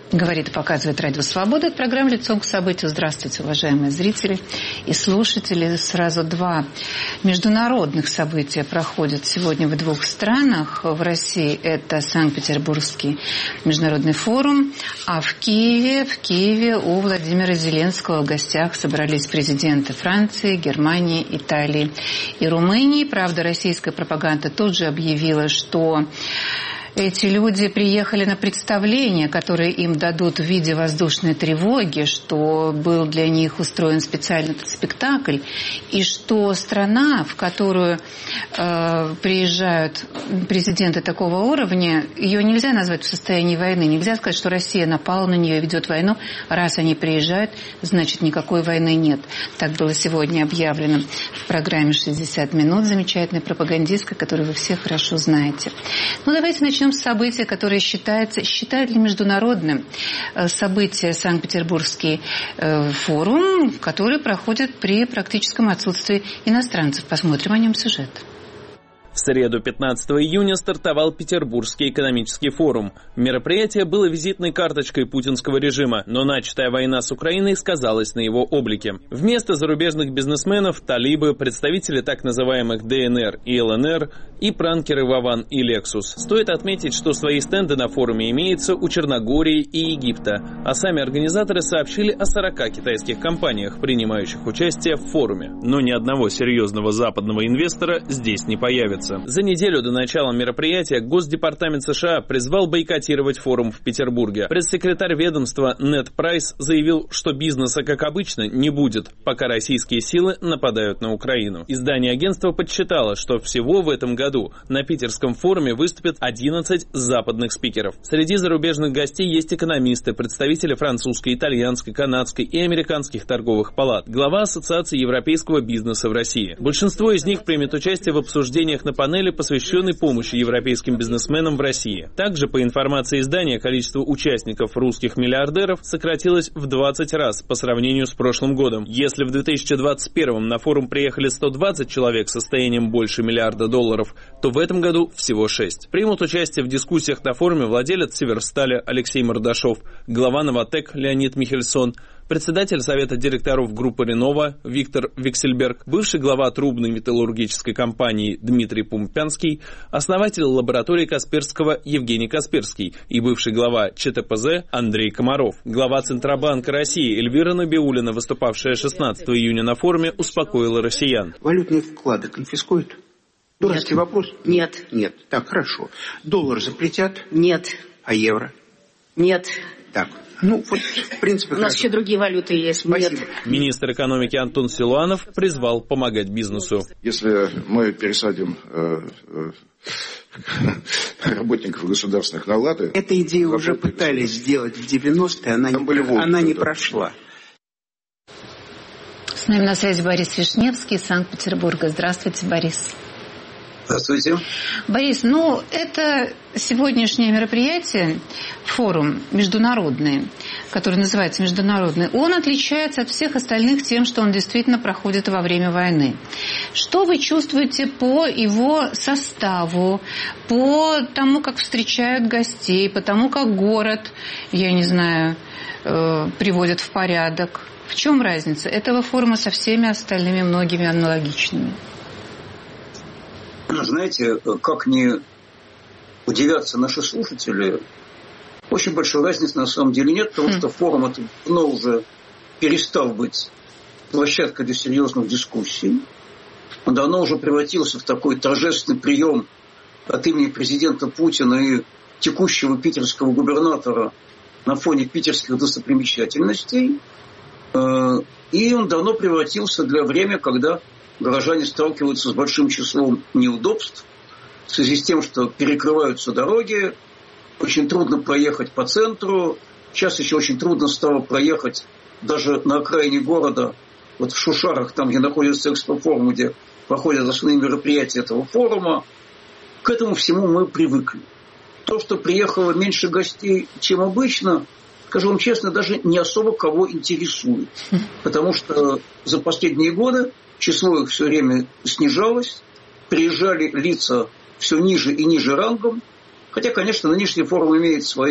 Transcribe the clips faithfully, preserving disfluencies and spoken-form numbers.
Говорит и показывает Радио Свобода. Это программа «Лицом к событию». Здравствуйте, уважаемые зрители и слушатели. Сразу два международных события проходят сегодня в двух странах. В России это Санкт-Петербургский международный форум, а в Киеве, в Киеве у Владимира Зеленского в гостях собрались президенты Франции, Германии, Италии и Румынии. Правда, российская пропаганда тут же объявила, что эти люди приехали на представление, которое им дадут в виде воздушной тревоги, что был для них устроен специальный спектакль, и что страна, в которую э, приезжают президенты такого уровня, ее нельзя назвать в состоянии войны. Нельзя сказать, что Россия напала на нее и ведет войну. Раз они приезжают, значит, никакой войны нет. Так было сегодня объявлено в программе «шестьдесят минут», замечательной пропагандистской, которую вы все хорошо знаете. Ну, давайте начнем с события, которое считается, считают ли международным. Событие Санкт-Петербургский форум, который проходит при практическом отсутствии иностранцев. Посмотрим о нем сюжет. В среду, пятнадцатого июня, стартовал Петербургский экономический форум. Мероприятие было визитной карточкой путинского режима, но начатая война с Украиной сказалась на его облике. Вместо зарубежных бизнесменов – талибы, представители так называемых Дэ Эн Эр и Эл Эн Эр и пранкеры Вован и Лексус. Стоит отметить, что свои стенды на форуме имеются у Черногории и Египта, а сами организаторы сообщили о сорока китайских компаниях, принимающих участие в форуме. Но ни одного серьезного западного инвестора здесь не появится. За неделю до начала мероприятия Госдепартамент США призвал бойкотировать форум в Петербурге. Пресс-секретарь ведомства Нед Прайс заявил, что бизнеса, как обычно, не будет, пока российские силы нападают на Украину. Издание агентства подсчитало, что всего в этом году на питерском форуме выступят одиннадцать западных спикеров. Среди зарубежных гостей есть экономисты, представители французской, итальянской, канадской и американских торговых палат, глава Ассоциации европейского бизнеса в России. Большинство из них примет участие в обсуждениях на панели, посвященной помощи европейским бизнесменам в России. Также, по информации издания, количество участников русских миллиардеров сократилось в двадцать раз по сравнению с прошлым годом. Если в две тысячи двадцать первом на форум приехали сто двадцать человек с состоянием больше миллиарда долларов, то в этом году всего шесть. Примут участие в дискуссиях на форуме владелец Северстали Алексей Мордашов, глава Новатэк Леонид Михельсон, председатель совета директоров группы Ренова Виктор Виксельберг, бывший глава трубной металлургической компании Дмитрий Пумпянский, основатель лаборатории Касперского Евгений Касперский и бывший глава Че Тэ Пэ Зэ Андрей Комаров. Глава Центробанка России Эльвира Набиуллина, выступавшая шестнадцатого июня на форуме, успокоила россиян. Валютные вклады конфискуют? Дурацкий Нет. вопрос? Нет. Нет. Так, хорошо. Доллар запретят? Нет. А евро? Нет. Так. Ну, вот, в принципе, У нас хорошо. еще другие валюты есть. Спасибо. Нет. Министр экономики Антон Силуанов призвал помогать бизнесу. Если мы пересадим э, э, работников государственных на лады... Эту идею уже пытались сделать в девяностые, она, не, волки, она не да. прошла. С нами на связи Борис Вишневский из Санкт-Петербурга. Здравствуйте, Борис. Здравствуйте. Борис, ну, это сегодняшнее мероприятие, форум международный, который называется международный, он отличается от всех остальных тем, что он действительно проходит во время войны. Что вы чувствуете по его составу, по тому, как встречают гостей, по тому, как город, я не знаю, э, приводят в порядок? В чем разница этого форума со всеми остальными многими аналогичными? Знаете, как не удивятся наши слушатели, очень большой разницы на самом деле нет, потому что форум это давно уже перестал быть площадкой для серьезных дискуссий. Он давно уже превратился в такой торжественный прием от имени президента Путина и текущего питерского губернатора на фоне питерских достопримечательностей. И он давно превратился для времени, когда горожане сталкиваются с большим числом неудобств в связи с тем, что перекрываются дороги, очень трудно проехать по центру, сейчас еще очень трудно стало проехать даже на окраине города, вот в Шушарах, там, где находится экспофорум, где проходят основные мероприятия этого форума. К этому всему мы привыкли. То, что приехало меньше гостей, чем обычно, скажу вам честно, даже не особо кого интересует. Потому что за последние годы число их все время снижалось, приезжали лица все ниже и ниже рангом, хотя, конечно, нынешний форум имеет свои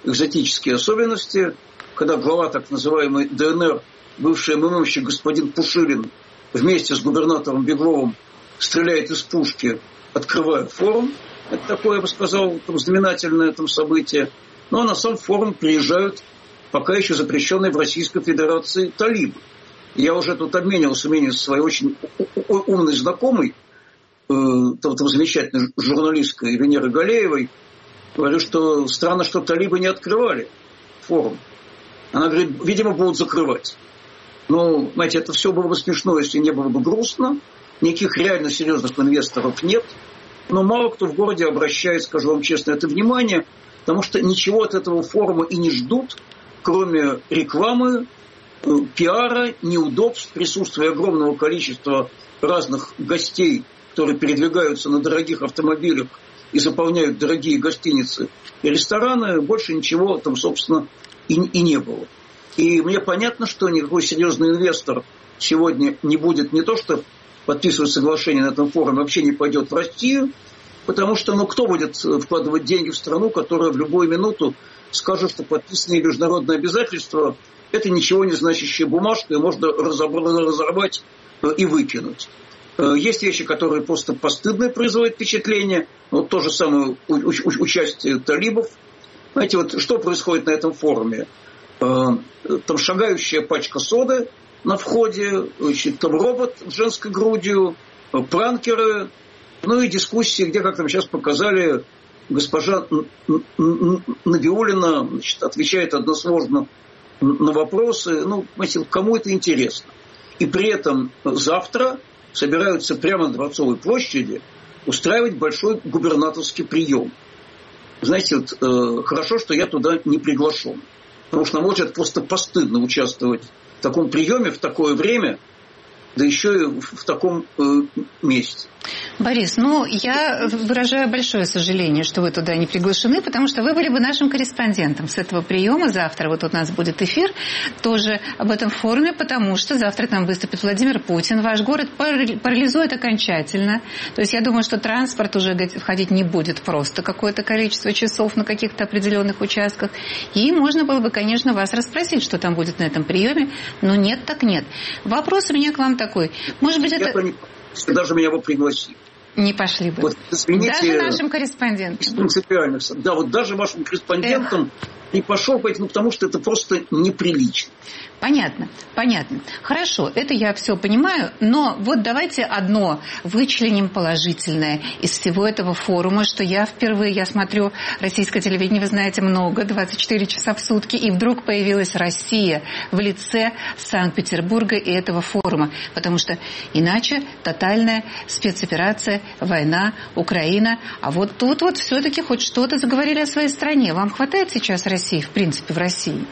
экзотические особенности, когда глава так называемой ДНР, бывший МММщик господин Пушилин, вместе с губернатором Бегловым стреляет из пушки, открывая форум. Это такое, я бы сказал, там, знаменательное там, событие. Но на сам форум приезжают пока еще запрещенные в Российской Федерации талибы. Я уже тут обменивался мнением со своей очень умной знакомой, э, там, там, замечательной журналисткой Венерой Галеевой. Говорю, что странно, что талибы не открывали форум. Она говорит, видимо, будут закрывать. Ну, знаете, это все было бы смешно, если не было бы грустно. Никаких реально серьезных инвесторов нет. Но мало кто в городе обращает, скажу вам честно, это внимание, потому что ничего от этого форума и не ждут, кроме рекламы, пиара, неудобств, присутствия огромного количества разных гостей, которые передвигаются на дорогих автомобилях и заполняют дорогие гостиницы и рестораны. Больше ничего там, собственно, и, и не было. И мне понятно, что никакой серьезный инвестор сегодня не будет не то, что подписывать соглашение на этом форуме, вообще не пойдет в Россию, потому что, ну, кто будет вкладывать деньги в страну, которая в любую минуту скажет, что подписанные международные обязательства – это ничего не значащая бумажка, и можно разорвать и выкинуть. Есть вещи, которые просто постыдные производят впечатление. Вот то же самое участие талибов. Знаете, вот что происходит на этом форуме? Там шагающая пачка соды на входе, значит, там робот с женской грудью, пранкеры, ну и дискуссии, где, как нам сейчас показали, госпожа Набиуллина, значит, отвечает односложно на вопросы. Ну, знаете, кому это интересно? И при этом завтра собираются прямо на Дворцовой площади устраивать большой губернаторский прием. Знаете, вот, э, хорошо, что я туда не приглашен. Потому что, на мой взгляд, просто постыдно участвовать в таком приеме в такое время, да еще и в таком э, месте. Борис, ну, я выражаю большое сожаление, что вы туда не приглашены, потому что вы были бы нашим корреспондентом с этого приема. Завтра вот у нас будет эфир тоже об этом форуме, потому что завтра там выступит Владимир Путин. Ваш город парализует окончательно. То есть я думаю, что транспорт уже входить не будет просто какое-то количество часов на каких-то определенных участках. И можно было бы, конечно, вас расспросить, что там будет на этом приеме. Но нет, так нет. Вопрос у меня к вам такой. Может быть, это... Если даже меня бы пригласили. Не пошли бы. Вот, извините, даже нашим корреспондентам. Принципиально. Да, вот даже вашим корреспондентам Эх. не пошел, ну, потому что это просто неприлично. Понятно, понятно. Хорошо, это я все понимаю, но вот давайте одно вычленим положительное из всего этого форума, что я впервые, я смотрю российское телевидение, вы знаете, много, двадцать четыре часа в сутки, и вдруг появилась Россия в лице Санкт-Петербурга и этого форума, потому что иначе тотальная спецоперация, война, Украина, а вот тут вот все-таки хоть что-то заговорили о своей стране. Вам хватает сейчас России, в принципе, в России?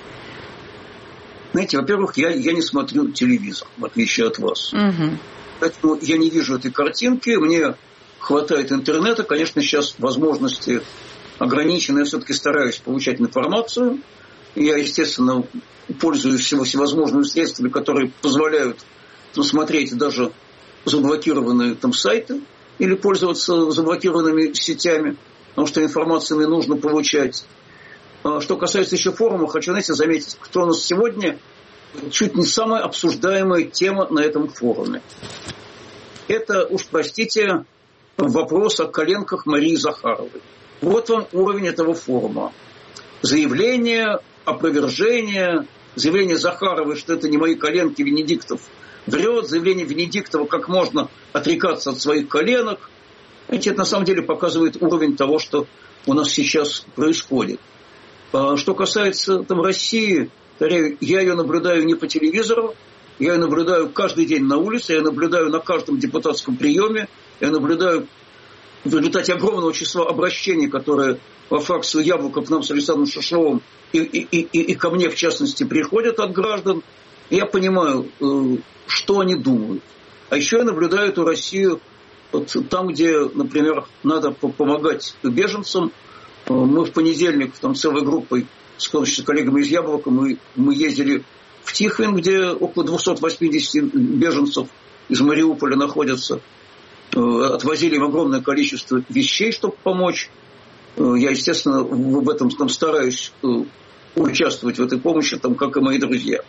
Знаете, во-первых, я, я не смотрю телевизор, в отличие от вас. Угу. Поэтому я не вижу этой картинки, мне хватает интернета. Конечно, сейчас возможности ограничены, я все-таки стараюсь получать информацию. Я, естественно, пользуюсь всевозможными средствами, которые позволяют ну, смотреть даже заблокированные там сайты или пользоваться заблокированными сетями, потому что информацию мне нужно получать. Что касается еще форума, хочу, знаете, заметить, кто у нас сегодня чуть не самая обсуждаемая тема на этом форуме. Это, уж простите, вопрос о коленках Марии Захаровой. Вот вам уровень этого форума. Заявление, опровержение, заявление Захаровой, что это не мои коленки, Венедиктов врет, заявление Венедиктова, как можно отрекаться от своих коленок. Знаете, это на самом деле показывает уровень того, что у нас сейчас происходит. Что касается там, России, я ее наблюдаю не по телевизору, я ее наблюдаю каждый день на улице, я наблюдаю на каждом депутатском приеме, я наблюдаю в результате огромного числа обращений, которые по фракцию «Яблоко» к нам с Александром Шишовым и, и, и, и ко мне, в частности, приходят от граждан. Я понимаю, что они думают. А еще я наблюдаю эту Россию вот там, где, например, надо помогать беженцам. Мы в понедельник там целой группой с коллегами из «Яблока» мы, мы ездили в Тихвин, где около двести восемьдесят беженцев из Мариуполя находятся. Отвозили им огромное количество вещей, чтобы помочь. Я, естественно, в этом там, стараюсь участвовать в этой помощи, там, как и мои друзья.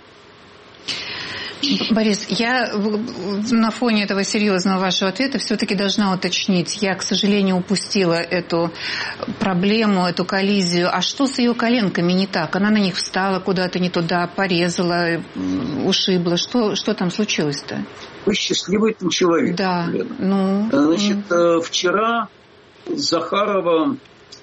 Борис, я на фоне этого серьезного вашего ответа все-таки должна уточнить. Я, к сожалению, упустила эту проблему, эту коллизию. А что с ее коленками не так? Она на них встала куда-то не туда, порезала, ушибла. Что, что там случилось-то? Вы счастливый там человек. Да. Ну, Значит, вчера Захарова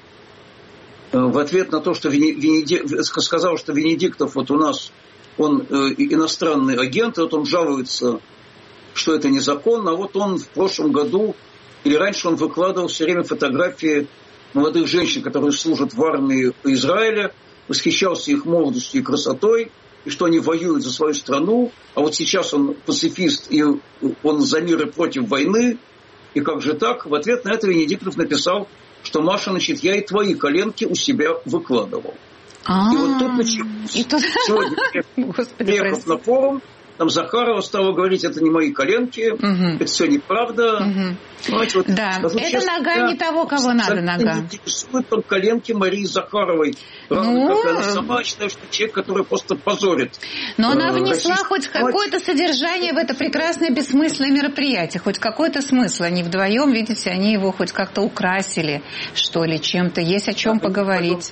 в ответ на то, что Венедик... сказал, что Венедиктов вот у нас он э, иностранный агент, и вот он жалуется, что это незаконно, а вот он в прошлом году, или раньше он выкладывал все время фотографии молодых женщин, которые служат в армии Израиля, восхищался их молодостью и красотой, и что они воюют за свою страну, а вот сейчас он пацифист, и он за мир и против войны, и как же так? В ответ на это Венедиктов написал, что Маша, значит, я и твои коленки у себя выкладывал. А-а-а. И вот тут началось. Тут... Сегодня, приехав на форум, там Захарова стала говорить, это не мои коленки, угу. это все неправда. Угу. Знаете, вот, да, это честно, нога не того, кого надо нога. Интересуют там коленки Марии Захаровой. Равно ну... как она сама считает, что человек, который просто позорит. Но она внесла российский... хоть какое-то содержание в это прекрасное бессмысленное мероприятие. Хоть какой-то смысл. Они вдвоем, видите, они его хоть как-то украсили, что ли, чем-то. Есть о чем да, поговорить.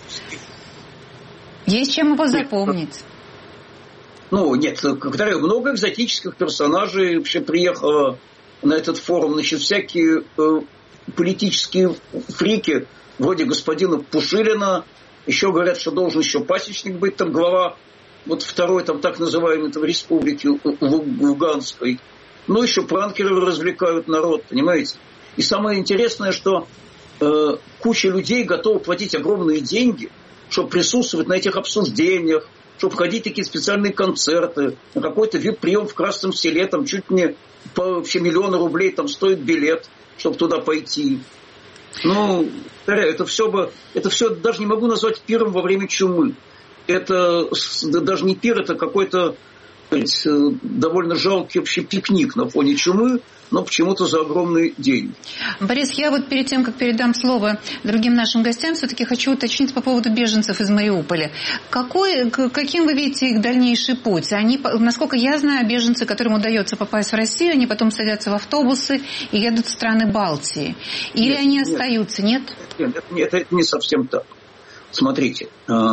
Есть чем его запомнить. Ну, нет, повторяю, много экзотических персонажей вообще приехало на этот форум. Значит, всякие э, политические фрики, вроде господина Пушилина. Еще говорят, что должен еще пасечник быть, там глава вот второй, там так называемой там, республики Луганской. Ну, еще пранкеры развлекают народ, понимаете? И самое интересное, что э, куча людей готова платить огромные деньги, чтобы присутствовать на этих обсуждениях, чтобы ходить в такие специальные концерты, на какой-то вип-прием в Красном Селе, там чуть не по вообще миллиона рублей там стоит билет, чтобы туда пойти. Ну, это все бы, это все даже не могу назвать пиром во время чумы. Это даже не пир, это какой-то довольно жалкий вообще пикник на фоне чумы, но почему-то за огромные деньги. Борис, я вот перед тем, как передам слово другим нашим гостям, все-таки хочу уточнить по поводу беженцев из Мариуполя. Какой, каким вы видите их дальнейший путь? Они, насколько я знаю, беженцы, которым удается попасть в Россию, они потом садятся в автобусы и едут в страны Балтии. Или нет, они остаются, нет? Нет, нет, это не совсем так. Смотрите,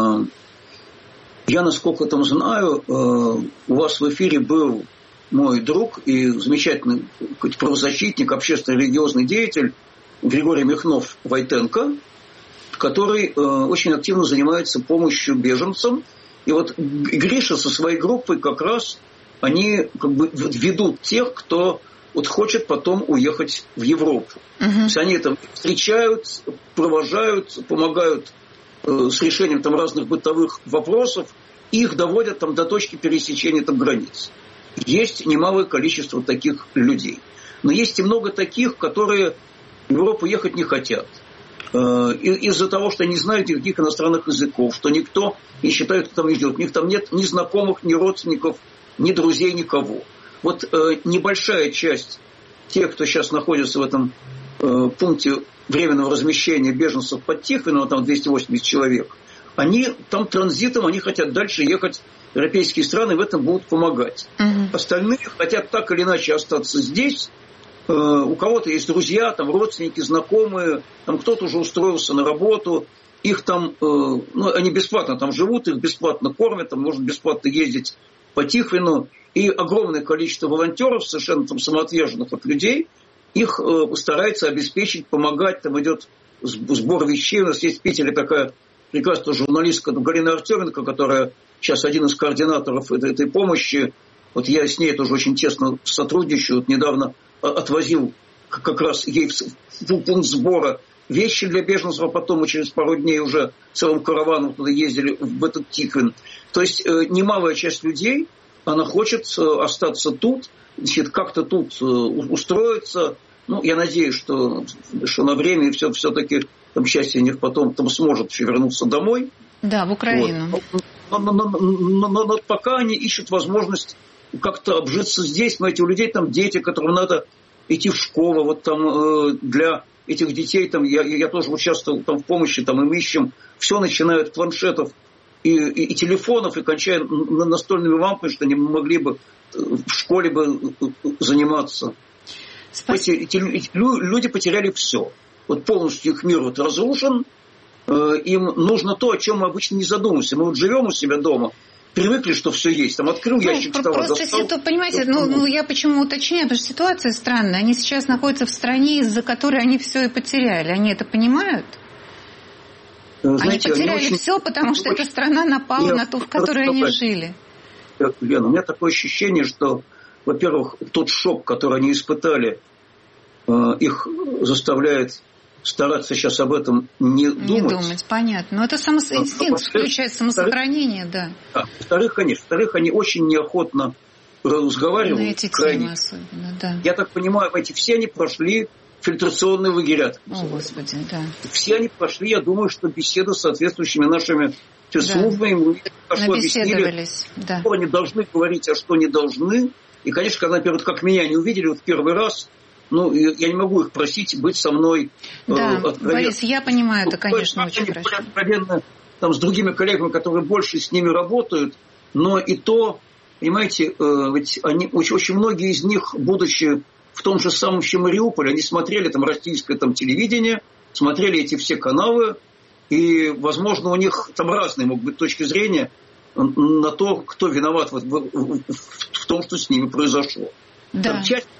я, насколько там знаю, у вас в эфире был мой друг и замечательный правозащитник, общественно-религиозный деятель Григорий Михнов-Войтенко, который э, очень активно занимается помощью беженцам. И вот Гриша со своей группой как раз они как бы ведут тех, кто вот хочет потом уехать в Европу. Uh-huh. То есть они это встречают, провожают, помогают э, с решением там разных бытовых вопросов, и их доводят там до точки пересечения там границ. Есть немалое количество таких людей. Но есть и много таких, которые в Европу ехать не хотят. Из-за того, что не знают никаких иностранных языков, что никто не считает, кто там не ждет. У них там нет ни знакомых, ни родственников, ни друзей, никого. Вот небольшая часть тех, кто сейчас находится в этом пункте временного размещения беженцев под Тихвиново, там двести восемьдесят человек, они там транзитом, они хотят дальше ехать в европейские страны, в этом будут помогать. Uh-huh. Остальные хотят так или иначе остаться здесь. Э, у кого-то есть друзья, там родственники, знакомые, там кто-то уже устроился на работу, их там, э, ну, они бесплатно там живут, их бесплатно кормят, там можно бесплатно ездить по Тихвину. И огромное количество волонтеров, совершенно там самоотверженных от людей, их э, старается обеспечить, помогать, там идет сбор вещей. У нас есть в Питере такая прекрасная журналистка Галина Артеменко, которая сейчас один из координаторов этой, этой помощи. Вот я с ней тоже очень тесно сотрудничаю. Вот недавно отвозил как раз ей в пункт сбора вещи для беженцев, а потом мы через пару дней уже целым караваном туда ездили, в этот Тихвин. То есть э, немалая часть людей, она хочет э, остаться тут, значит, как-то тут э, устроиться. Ну, я надеюсь, что, что на время и все, все-таки там счастье у них потом там сможет еще вернуться домой. Да, в Украину. Вот. Но, но, но, но, но, но пока они ищут возможность как-то обжиться здесь. Знаете, у людей там дети, которым надо идти в школу. Вот там э, для этих детей, там, я, я тоже участвовал там, в помощи, там, и мы ищем, все начиная от планшетов и, и, и телефонов, и кончая настольными лампами, что они могли бы в школе бы заниматься. Эти, эти, эти люди потеряли все. Вот полностью их мир вот разрушен. Э, им нужно то, о чем мы обычно не задумываемся. Мы вот живем у себя дома, привыкли, что все есть. Там открыл ну, ящик стола. Просто, ситу... понимаете, ну, ну, я почему уточняю, потому что ситуация странная. Они сейчас находятся в стране, из-за которой они все и потеряли. Они это понимают? Знаете, они потеряли они очень... все, потому что очень... эта страна напала я... на ту, в которой они жили. Лена, у меня такое ощущение, что, во-первых, тот шок, который они испытали, их заставляет стараться сейчас об этом не, не думать. Не думать, понятно. Но это само... инстинкт включает самосохранение, да. да. Во-вторых, конечно. Во-вторых, они очень неохотно разговаривают. На эти темы особенно, да. Я так понимаю, эти все они прошли фильтрационные лагеря. О, Господи, да. Все они прошли, я думаю, что беседу с соответствующими нашими службами. Мы хорошо объяснили, да. что они должны говорить, а что не должны. И, конечно, когда, например, как меня не увидели вот в первый раз, ну, я не могу их просить быть со мной да, э, откровенно. Борис, я понимаю, это, конечно, ну, очень хорошо. Откровенно там, с другими коллегами, которые больше с ними работают, но и то, понимаете, э, ведь они, очень, очень многие из них, будучи в том же самом Мариуполе, они смотрели там российское там, телевидение, смотрели эти все каналы, и, возможно, у них там разные могут быть точки зрения на то, кто виноват в, в, в, в том, что с ними произошло. Да. Там часть...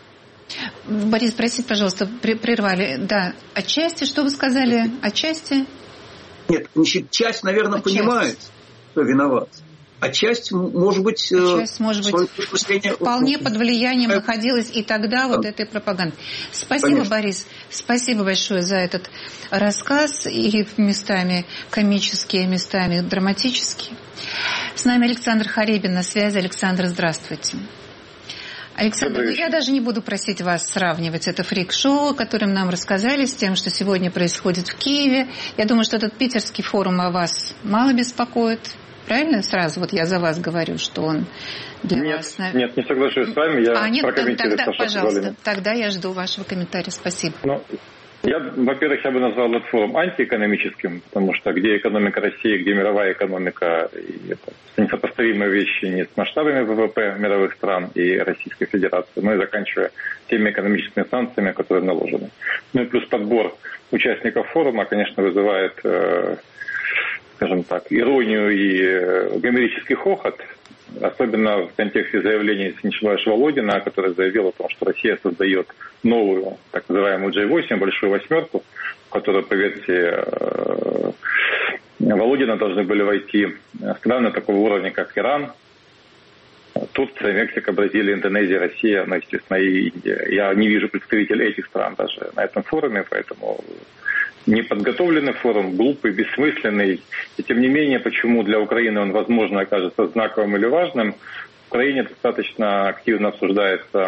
Борис, простите, пожалуйста, прервали. Да, отчасти, что вы сказали? Отчасти? Нет, значит, часть, наверное, отчасти. Понимает, кто виноват. А часть, может быть, а часть, может быть вполне под влиянием находилась и тогда вот этой пропаганды. Спасибо, конечно. Борис. Спасибо большое за этот рассказ. И местами комические, местами драматические. С нами Александр Харибин на связи. Александр, здравствуйте. Александр, ну я даже не буду просить вас сравнивать это фрик-шоу, о котором нам рассказали, с тем, что сегодня происходит в Киеве. Я думаю, что этот питерский форум о вас мало беспокоит. Правильно? Сразу вот я за вас говорю, что он для нет, вас... Нет, не соглашусь с вами. Я а, нет, прокомментирую, тогда, пожалуйста, позволили. Тогда я жду вашего комментария. Спасибо. Ну, я, во-первых, я бы назвал этот форум антиэкономическим, потому что где экономика России, где мировая экономика, и это несопоставимые вещи не с масштабами ВВП мировых стран и Российской Федерации, но и заканчивая теми экономическими санкциями, которые наложены. Ну и плюс подбор участников форума, конечно, вызывает, э, скажем так, иронию и э, гомерический хохот, особенно в контексте заявления, если не ошибаюсь, Володина, который заявил о том, что Россия создает новую, так называемую джей восемь, большую восьмерку, в которую, по версии э, Володина, должны были войти страны такого уровня, как Иран, Турция, Мексика, Бразилия, Индонезия, Россия, ну, естественно, и Индия. Я не вижу представителей этих стран даже на этом форуме, поэтому... Неподготовленный форум, глупый, бессмысленный. И тем не менее, почему для Украины он, возможно, окажется знаковым или важным, в Украине достаточно активно обсуждается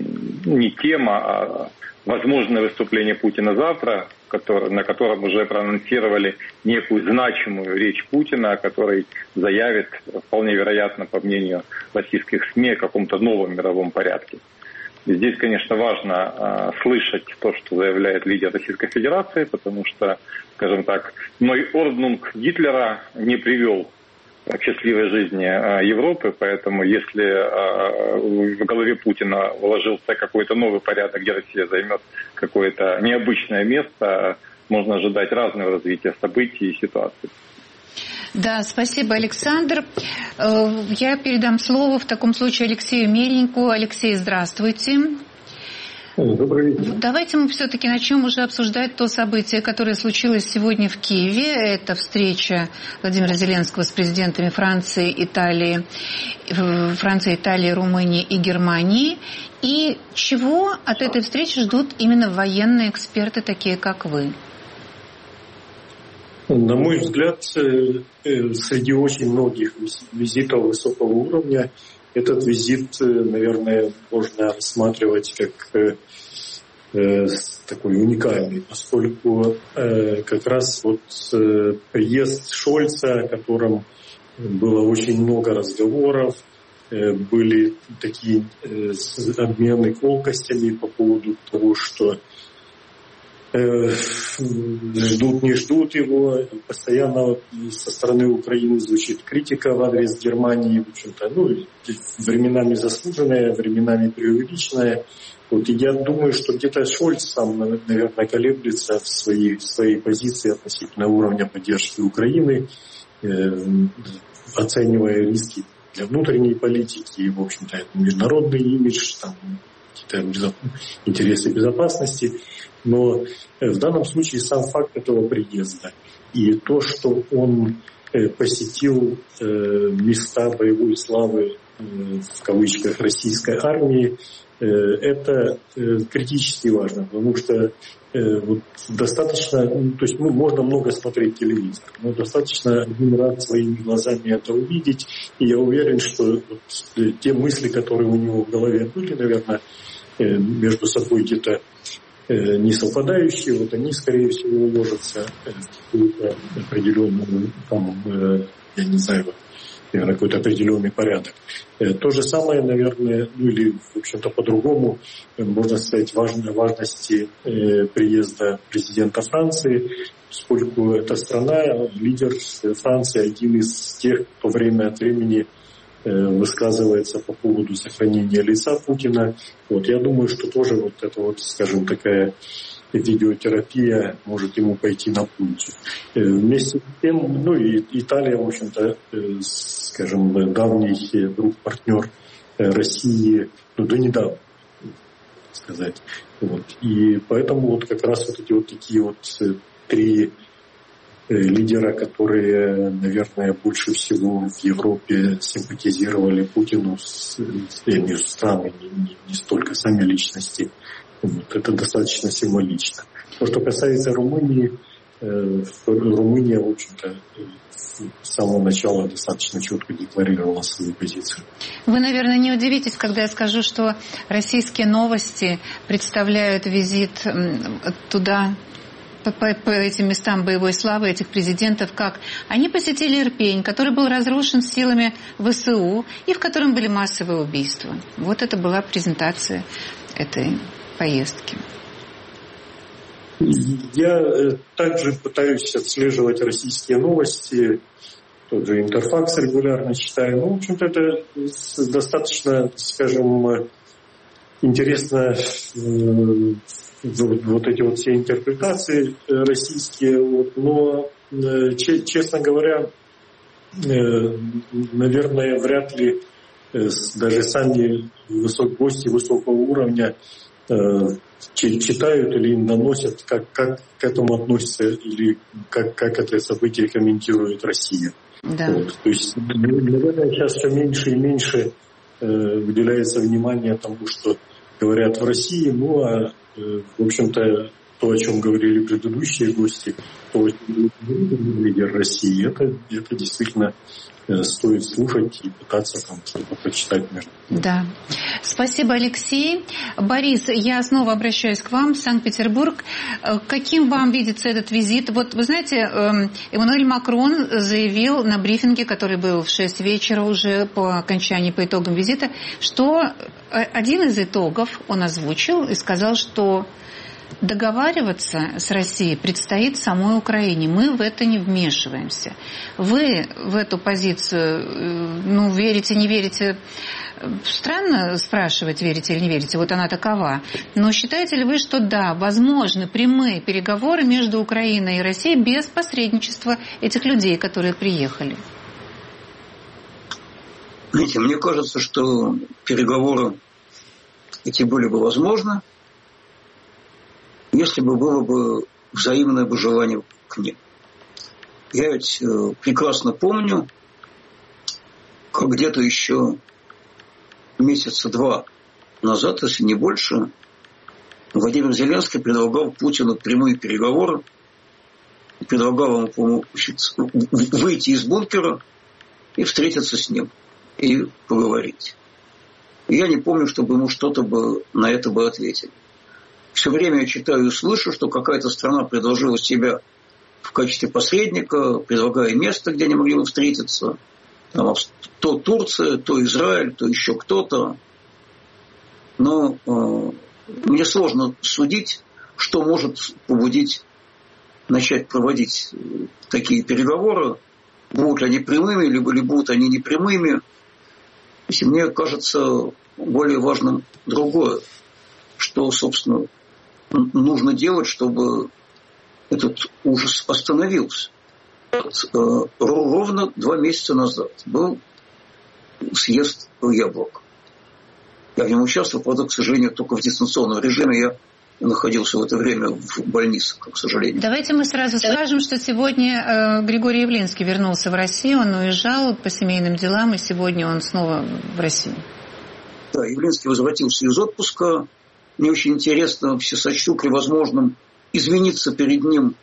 не тема, а возможное выступление Путина завтра, который, на котором уже проанонсировали некую значимую речь Путина, который заявит, вполне вероятно, по мнению российских СМИ, о каком-то новом мировом порядке. Здесь, конечно, важно э, слышать то, что заявляет лидер Российской Федерации, потому что, скажем так, мой орднунг Гитлера не привел к счастливой жизни э, Европы, поэтому если э, в голове Путина уложился какой-то новый порядок, где Россия займет какое-то необычное место, можно ожидать разного развития событий и ситуаций. Да, спасибо, Александр. Я передам слово в таком случае Алексею Мельнику. Алексей, здравствуйте. Добрый вечер. Давайте мы все-таки начнем уже обсуждать то событие, которое случилось сегодня в Киеве. Это встреча Владимира Зеленского с президентами Франции, Италии, Франции, Италии, Румынии и Германии. И чего от этой встречи ждут именно военные эксперты, такие как вы? На мой взгляд, среди очень многих визитов высокого уровня этот визит, наверное, можно рассматривать как такой уникальный, поскольку как раз вот приезд Шольца, о котором было очень много разговоров, были такие обмены колкостями по поводу того, что ждут, не ждут его. Постоянно со стороны Украины звучит критика в адрес Германии, в общем-то, ну, временами заслуженная, временами преувеличенная. Вот, и я думаю, что где-то Шольц сам, наверное, колеблется в своей, в своей позиции относительно уровня поддержки Украины, э, оценивая риски для внутренней политики и, в общем-то, международный имидж, там, какие-то безо... интересы безопасности. Но в данном случае сам факт этого приезда и то, что он посетил места боевой славы, в кавычках, российской армии, это критически важно, потому что вот достаточно, то есть ну, можно много смотреть телевизор, но достаточно один раз своими глазами это увидеть, и я уверен, что вот те мысли, которые у него в голове были, наверное, между собой где-то не совпадающие, вот они, скорее всего, уложатся в какую-то определенную, там, я не знаю, наверное, какой-то определенный порядок. То же самое, наверное, ну или, в общем-то, по-другому, можно сказать, важной важности приезда президента Франции, поскольку эта страна, лидер Франции, один из тех, кто время от времени высказывается по поводу сохранения лица Путина. Вот, я думаю, что тоже вот эта вот, скажем, такая видеотерапия может ему пойти на пользу. Вместе с тем, ну и Италия, в общем-то, скажем, давний друг, партнер России, ну до недавно, сказать. Вот. И поэтому вот как раз вот эти вот такие вот три лидера, которые, наверное, больше всего в Европе симпатизировали Путину, с, с страны, не, не, не столько сами личности. Вот, это достаточно символично. То, что касается Румынии, э, Румыния, в общем-то, с самого начала достаточно четко декларировала свою позицию. Вы, наверное, не удивитесь, когда я скажу, что российские новости представляют визит туда, По, по этим местам боевой славы этих президентов, как они посетили Ирпень, который был разрушен силами ВСУ и в котором были массовые убийства. Вот это была презентация этой поездки. Я также пытаюсь отслеживать российские новости, тот же Интерфакс регулярно читаю. Ну, в общем-то, это достаточно, скажем, интересно. Вот эти вот все интерпретации российские, вот, но, честно говоря, наверное, вряд ли даже сами высок, гости высокого уровня читают или им доносят, как, как к этому относится или как, как это событие комментирует Россия. Да. Вот, то есть, наверное, сейчас все меньше и меньше уделяется внимание тому, что говорят в России, ну а в общем-то, то, о чем говорили предыдущие гости, то, о чем говорил лидер России, это, это действительно стоит слушать и пытаться там что-то прочитать между собой. Да. Спасибо, Алексей. Борис, я снова обращаюсь к вам, Санкт-Петербург. Каким вам видится этот визит? Вот, вы знаете, Эммануэль Макрон заявил на брифинге, который был в шесть вечера уже по окончании, по итогам визита, что один из итогов он озвучил и сказал, что договариваться с Россией предстоит самой Украине. Мы в это не вмешиваемся. Вы в эту позицию, ну, верите, не верите? Странно спрашивать, верите или не верите. Вот она такова. Но считаете ли вы, что да, возможны прямые переговоры между Украиной и Россией без посредничества этих людей, которые приехали? Знаете, мне кажется, что переговоры эти были бы возможны, если бы было бы взаимное бы желание к ним. Я ведь э, прекрасно помню, как где-то еще месяца два назад, если не больше, Владимир Зеленский предлагал Путину прямые переговоры, предлагал ему, по-моему, выйти из бункера и встретиться с ним, и поговорить. И я не помню, чтобы ему что-то бы на это бы ответили. Все время я читаю и слышу, что какая-то страна предложила себя в качестве посредника, предлагая место, где они могли бы встретиться. Там, то Турция, то Израиль, то еще кто-то. Но э, мне сложно судить, что может побудить начать проводить такие переговоры, будут ли они прямыми, либо ли будут они непрямыми. Если мне кажется более важным другое, что, собственно, нужно делать, чтобы этот ужас остановился. Вот, э, ровно два месяца назад был съезд Яблок. Я в нем участвовал, правда, к сожалению, только в дистанционном режиме. Я находился в это время в больнице, к сожалению. Давайте мы сразу скажем, что сегодня э, Григорий Явлинский вернулся в Россию. Он уезжал по семейным делам, и сегодня он снова в России. Да, Явлинский возвратился из отпуска. Мне очень интересно, все сочтут ли возможным извиниться перед ним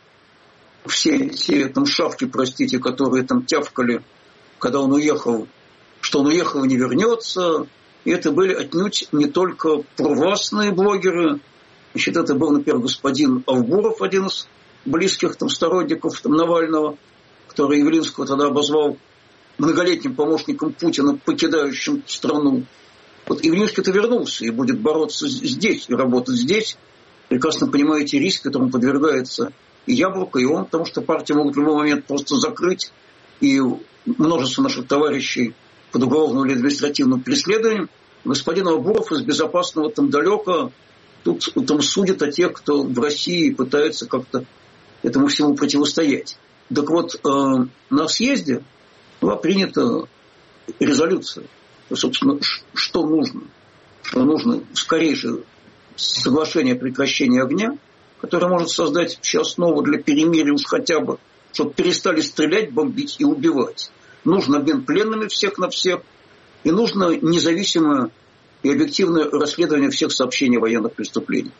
все эти там шавки, простите, которые там тявкали, когда он уехал, что он уехал и не вернется. И это были отнюдь не только провластные блогеры. Значит, это был, например, господин Авбуров, один из близких там сторонников там, Навального, который Явлинского тогда обозвал многолетним помощником Путина, покидающим страну. Вот Явлинский-то вернулся и будет бороться здесь, и работать здесь. Прекрасно понимаете риск, которому подвергается и Яблоко, и он, потому что партию могут в любой момент просто закрыть, и множество наших товарищей под уголовным или административным преследованием. Господин Авбуров из безопасного там далека тут там судят о тех, кто в России пытается как-то этому всему противостоять. Так вот, э, на съезде была принята резолюция. Собственно, что нужно? Что нужно скорейшее соглашение о прекращении огня, которое может создать всю основу для перемирия уж хотя бы, чтобы перестали стрелять, бомбить и убивать. Нужен обмен пленными всех на всех, и нужно независимое и объективное расследование всех сообщений о военных преступлениях.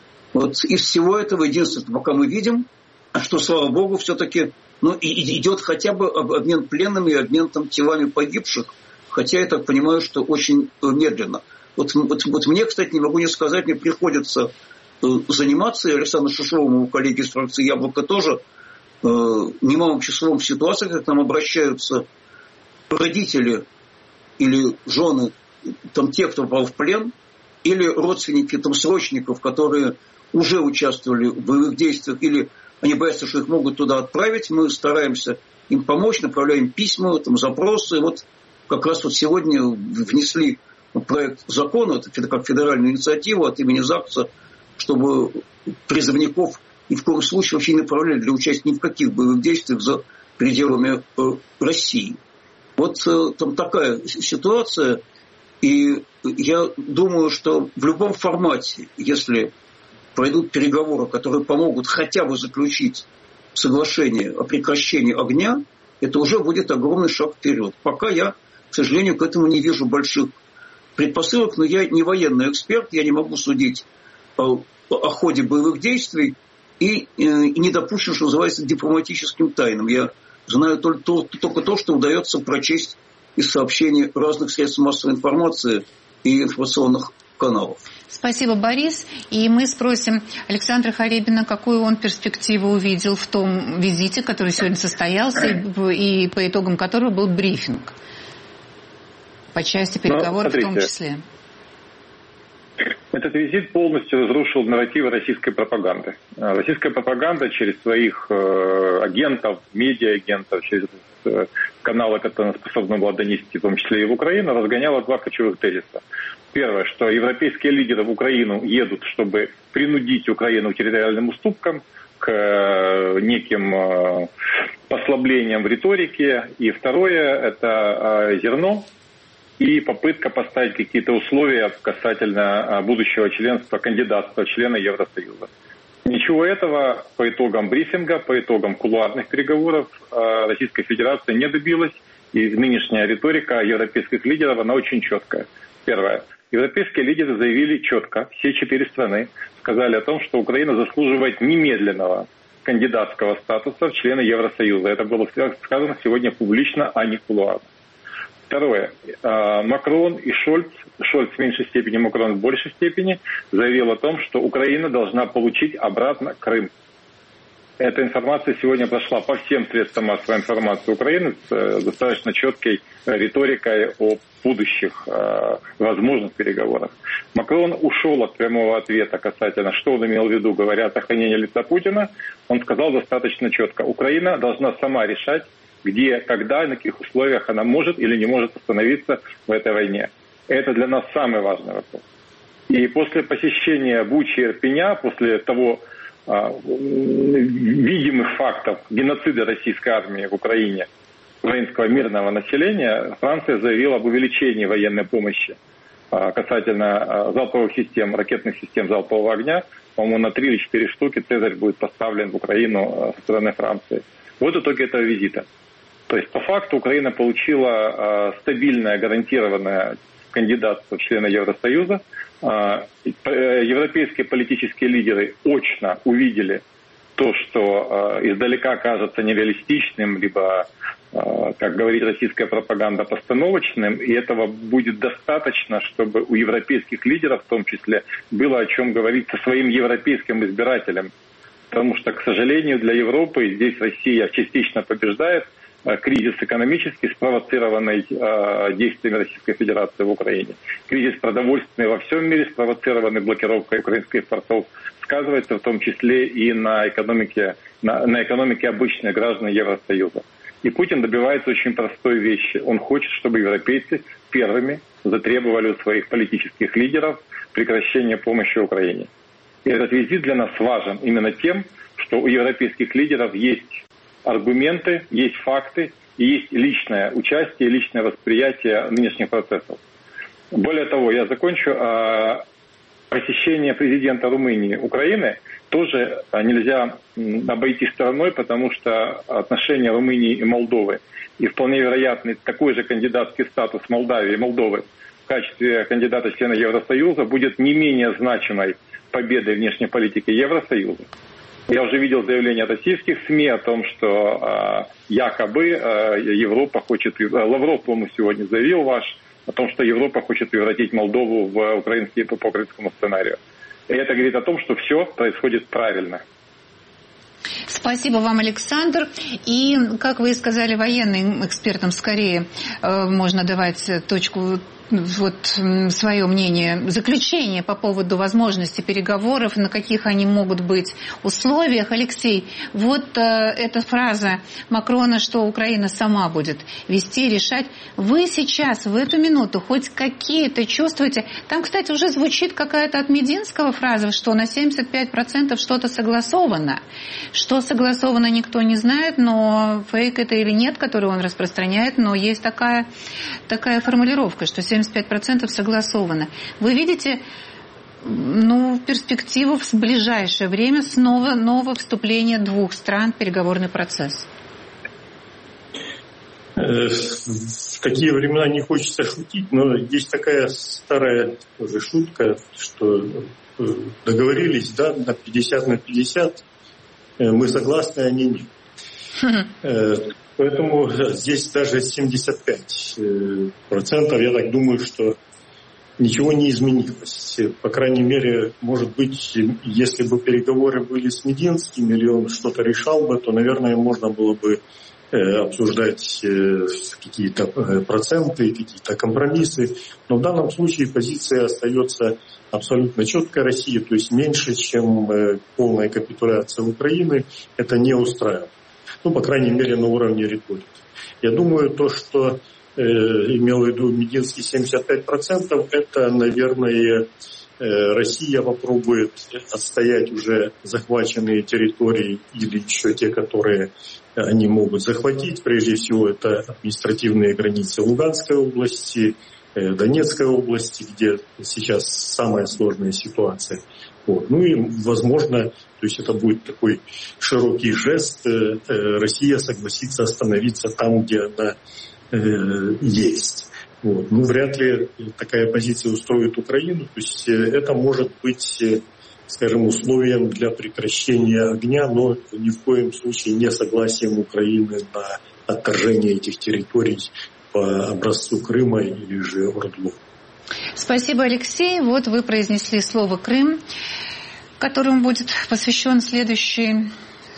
Вот из всего этого единственное, пока мы видим, что, слава богу, все-таки ну, идет хотя бы обмен пленными и обмен там, телами погибших, хотя я так понимаю, что очень медленно. Вот, вот, вот мне, кстати, не могу не сказать, мне приходится э, заниматься, и Александру Шишову, моему коллеге из фракции «Яблоко» тоже, э, немалым числом ситуаций, когда к нам обращаются родители или жены там, тех, кто попал в плен, или родственники там, срочников, которые уже участвовали в боевых действиях, или они боятся, что их могут туда отправить. Мы стараемся им помочь, направляем письма, там, запросы. Вот как раз вот сегодня внесли проект закона, это как федеральную инициативу от имени ЗАГСа, чтобы призывников ни в коем случае вообще не направляли для участия ни в каких боевых действиях за пределами э, России. Вот э, там такая ситуация. И я думаю, что в любом формате, если пройдут переговоры, которые помогут хотя бы заключить соглашение о прекращении огня, это уже будет огромный шаг вперед. Пока я, к сожалению, к этому не вижу больших предпосылок, но я не военный эксперт, я не могу судить о, о ходе боевых действий и, и не допущен, что называется, дипломатическим тайнам. Я знаю только то, только то, что удается прочесть из сообщений разных средств массовой информации и информационных каналов. Спасибо, Борис. И мы спросим Александра Харибина, какую он перспективу увидел в том визите, который сегодня состоялся, и по итогам которого был брифинг по части переговоров ну, в том числе. Этот визит полностью разрушил нарративы российской пропаганды. Российская пропаганда через своих э, агентов, медиа-агентов, через э, каналы, которые она способна была донести, в том числе и в Украину, разгоняла два ключевых тезиса. Первое, что европейские лидеры в Украину едут, чтобы принудить Украину к территориальным уступкам, к э, неким э, послаблениям в риторике. И второе, это э, зерно и попытка поставить какие-то условия касательно будущего членства, кандидатства члена Евросоюза. Ничего этого по итогам брифинга, по итогам кулуарных переговоров Российская Федерация не добилась. И нынешняя риторика европейских лидеров, она очень четкая. Первое. Европейские лидеры заявили четко, все четыре страны сказали о том, что Украина заслуживает немедленного кандидатского статуса в члены Евросоюза. Это было сказано сегодня публично, а не кулуарно. Второе. Макрон и Шольц, Шольц в меньшей степени, Макрон в большей степени, заявил о том, что Украина должна получить обратно Крым. Эта информация сегодня прошла по всем средствам массовой информации Украины с достаточно четкой риторикой о будущих э, возможных переговорах. Макрон ушел от прямого ответа касательно, что он имел в виду, говоря о сохранении лица Путина. Он сказал достаточно четко: Украина должна сама решать, где, когда и на каких условиях она может или не может остановиться в этой войне. Это для нас самый важный вопрос. И после посещения Бучи и Ирпеня, после того а, видимых фактов геноцида российской армии в Украине, украинского мирного населения, Франция заявила об увеличении военной помощи а, касательно а, залповых систем, ракетных систем залпового огня. По-моему, на три или четыре штуки «Цезарь» будет поставлен в Украину а, со стороны Франции. Вот итоги этого визита. То есть, по факту, Украина получила а, стабильное, гарантированное кандидатство в члены Евросоюза. А, европейские политические лидеры очно увидели то, что а, издалека кажется нереалистичным, либо, а, как говорит российская пропаганда, постановочным, и этого будет достаточно, чтобы у европейских лидеров, в том числе, было о чем говорить со своим европейским избирателем. Потому что, к сожалению, для Европы здесь Россия частично побеждает, кризис экономический, спровоцированный э, действиями Российской Федерации в Украине. Кризис продовольственный во всем мире, спровоцированный блокировкой украинских портов, сказывается в том числе и на экономике, на, на экономике обычных граждан Евросоюза. И Путин добивается очень простой вещи. Он хочет, чтобы европейцы первыми затребовали у своих политических лидеров прекращение помощи Украине. И этот визит для нас важен именно тем, что у европейских лидеров есть аргументы, есть факты и есть личное участие, личное восприятие нынешних процессов. Более того, я закончу. Посещение президента Румынии Украины тоже нельзя обойти стороной, потому что отношения Румынии и Молдовы и вполне вероятный такой же кандидатский статус Молдавии и Молдовы в качестве кандидата члена Евросоюза будет не менее значимой победой внешней политики Евросоюза. Я уже видел заявления российских СМИ о том, что э, якобы э, Европа хочет... Лавров, по-моему, сегодня заявил ваш о том, что Европа хочет превратить Молдову в украинский, по украинскому сценарию. И это говорит о том, что все происходит правильно. Спасибо вам, Александр. И, как вы и сказали, военным экспертам скорее э, можно давать точку, вот свое мнение, заключение по поводу возможности переговоров, на каких они могут быть условиях. Алексей, вот э, эта фраза Макрона, что Украина сама будет вести, решать. Вы сейчас, в эту минуту, хоть какие-то чувствуете? Там, кстати, уже звучит какая-то от Мединского фраза, что на семьдесят пять процентов что-то согласовано. Что согласовано, никто не знает, но фейк это или нет, который он распространяет, но есть такая, такая формулировка, что семьдесят пять процентов согласовано. Вы видите, ну, перспективу в ближайшее время снова нового вступления двух стран в переговорный процесс? В какие времена не хочется шутить, но есть такая старая тоже шутка, что договорились, да, на пятьдесят на пятьдесят, мы согласны, они нет. Поэтому здесь даже семьдесят пять процентов, я так думаю, что ничего не изменилось. По крайней мере, может быть, если бы переговоры были с Мединским, или он что-то решал бы, то, наверное, можно было бы обсуждать какие-то проценты, какие-то компромиссы. Но в данном случае позиция остается абсолютно четкой России, то есть меньше, чем полная капитуляция Украины, это не устраивает. Ну, по крайней мере, на уровне риторики. Я думаю, то, что э, имел в виду Мединский семьдесят пять процентов, это, наверное, э, Россия попробует отстоять уже захваченные территории или еще те, которые они могут захватить. Прежде всего, это административные границы Луганской области, э, Донецкой области, где сейчас самая сложная ситуация. Вот. Ну и, возможно, то есть это будет такой широкий жест, э, Россия согласится остановиться там, где она э, есть. Вот. Ну, вряд ли такая позиция устроит Украину. То есть это может быть, скажем, условием для прекращения огня, но ни в коем случае не согласием Украины на отторжение этих территорий по образцу Крыма или же Ордлу. Спасибо, Алексей. Вот вы произнесли слово «Крым», которому будет посвящен следующий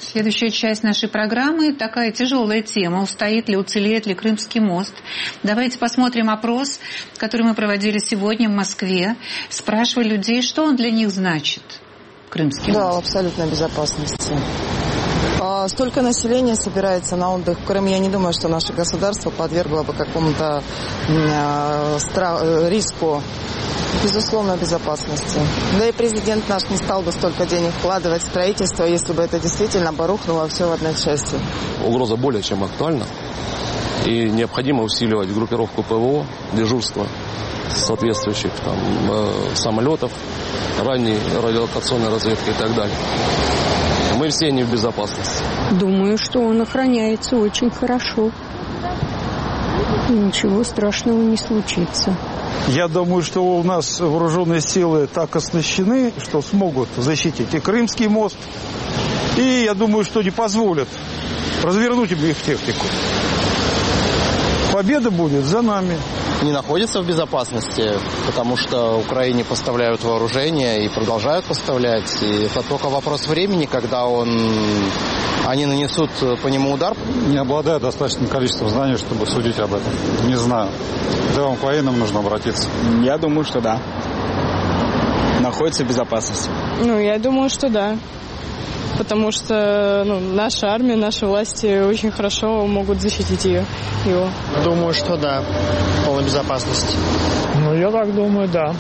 Следующая часть нашей программы – такая тяжелая тема. Устоит ли, уцелеет ли Крымский мост? Давайте посмотрим опрос, который мы проводили сегодня в Москве. Спрашивали людей, что он для них значит, Крымский да, мост. Да, в абсолютной безопасности. Столько населения собирается на отдых в Крым. Я не думаю, что наше государство подвергло бы какому-то э, стра- риску. Безусловно, безопасности. Да и президент наш не стал бы столько денег вкладывать в строительство, если бы это действительно бы рухнуло все в одной части. Угроза более чем актуальна. И необходимо усиливать группировку ПВО, дежурство соответствующих там, э, самолетов, ранней радиолокационной разведки и так далее. Мы все не в безопасности. Думаю, что он охраняется очень хорошо. И ничего страшного не случится. Я думаю, что у нас вооруженные силы так оснащены, что смогут защитить и Крымский мост. И я думаю, что не позволят развернуть им их технику. Победа будет за нами. Не находится в безопасности, потому что Украине поставляют вооружение и продолжают поставлять. И это только вопрос времени, когда он, они нанесут по нему удар. Не обладаю достаточным количеством знаний, чтобы судить об этом. Не знаю. Да, вам к военным нужно обратиться. Я думаю, что да. Находится в безопасности. Ну, я думаю, что да. Потому что ну, наша армия, наши власти очень хорошо могут защитить ее, его. Думаю, что да, в полной безопасности. Ну, я так думаю, да.